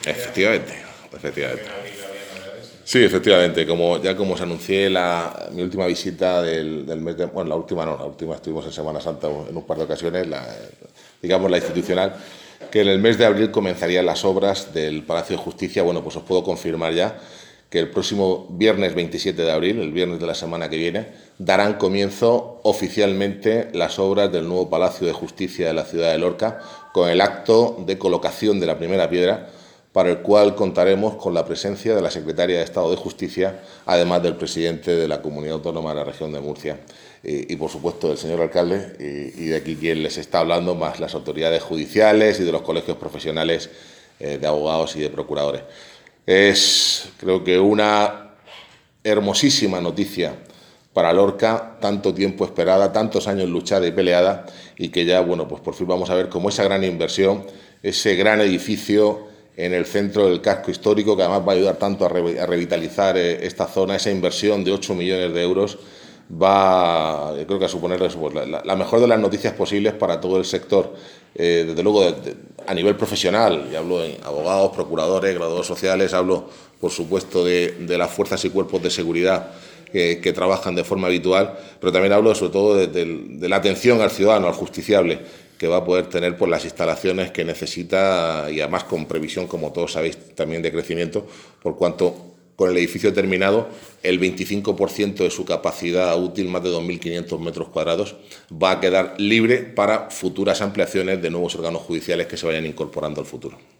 Efectivamente, efectivamente. Sí, efectivamente, como se anuncié mi última visita del mes de... Bueno, la última estuvimos en Semana Santa en un par de ocasiones, digamos la institucional, que en el mes de abril comenzarían las obras del Palacio de Justicia. Bueno, pues os puedo confirmar ya que el próximo viernes 27 de abril, el viernes de la semana que viene, darán comienzo oficialmente las obras del nuevo Palacio de Justicia de la ciudad de Lorca, con el acto de colocación de la primera piedra, para el cual contaremos con la presencia de la Secretaria de Estado de Justicia, además del presidente de la Comunidad Autónoma de la Región de Murcia y por supuesto, del señor alcalde y de aquí quien les está hablando, más las autoridades judiciales y de los colegios profesionales de abogados y de procuradores. Es, creo que, una hermosísima noticia para Lorca, tanto tiempo esperada, tantos años luchada y peleada, y que ya, bueno, pues por fin vamos a ver cómo esa gran inversión, ese gran edificio en el centro del casco histórico, que además va a ayudar tanto a revitalizar esta zona, esa inversión de 8 millones de euros, va, creo que a suponer pues, la mejor de las noticias posibles para todo el sector. Desde luego, a nivel profesional, y hablo de abogados, procuradores, graduados sociales, hablo, por supuesto, de las fuerzas y cuerpos de seguridad que trabajan de forma habitual, pero también hablo sobre todo de la atención al ciudadano, al justiciable, que va a poder tener por las instalaciones que necesita y además con previsión, como todos sabéis, también de crecimiento, por cuanto con el edificio terminado, el 25% de su capacidad útil, más de 2.500 metros cuadrados, va a quedar libre para futuras ampliaciones de nuevos órganos judiciales que se vayan incorporando al futuro.